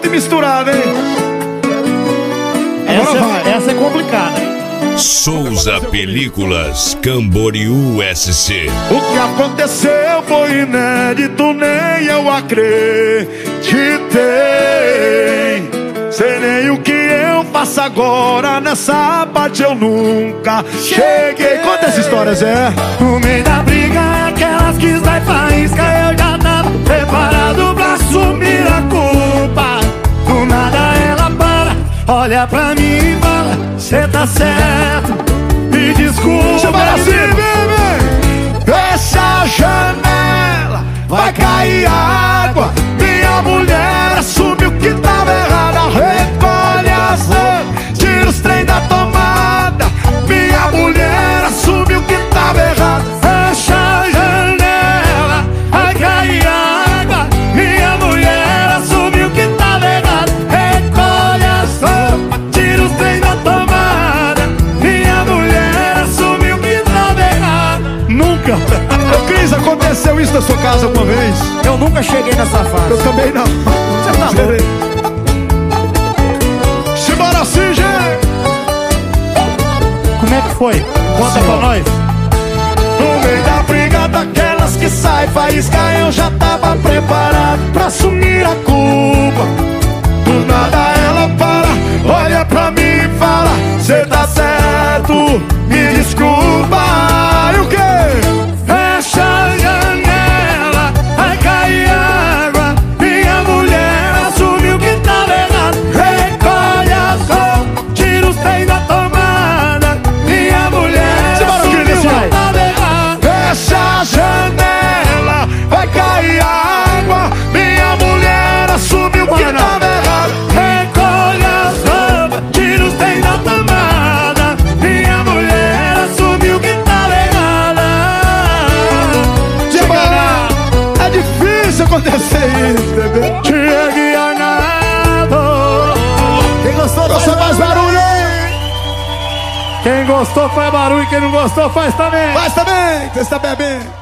junto e misturado, hein? Essa é complicada, hein? Souza Películas, Camboriú SC. O que aconteceu foi inédito, nem eu acreditei. Sei nem o que eu faço agora, nessa parte eu nunca cheguei. Conta essa história, Zé. No meio da briga, aquelas que vai faísca, eu já tava preparado pra assumir a culpa. Do nada ela para, olha pra mim e fala: cê tá certo, me desculpa. Chama assim, bebê. Fecha a janela, vai cair água. Minha mulher assumiu que tava errada. Recolhe as roupas, tira os trem da tomada. Minha mulher assumiu que tava errada. Fecha a janela, vai cair água. Minha mulher assumiu que tava errado. Recolhe as roupas, tira os trem da tomada. Minha mulher assumiu que tava errado. Nunca. Ô Cris, aconteceu isso na sua casa alguma vez? Eu nunca cheguei nessa fase. Eu também não. Você tá louco? Simbora assim, gente. Como é que foi? Conta pra nós. No meio da briga daquelas que sai faísca, eu já tava preparado pra assumir a culpa. Do nada ela para, olha pra mim e fala: cê tá certo, me desculpa. E o quê? Fecha a janela, vai cair água. Minha mulher assumiu que tava errado. Recolhe as roupas, tira os trem da tomada. Minha mulher assumiu que tava errado. Fecha a janela, vai cair água. Minha mulher assumiu que tava errado. Recolhe as roupas, tira os trem da tomada. Minha mulher assumiu que tava errada. É difícil acontecer isso, bebê. Chegue Arnaldo. Quem gostou, faz mais barulho. Quem gostou faz barulho, quem não gostou faz também. Faz também, você está bebendo.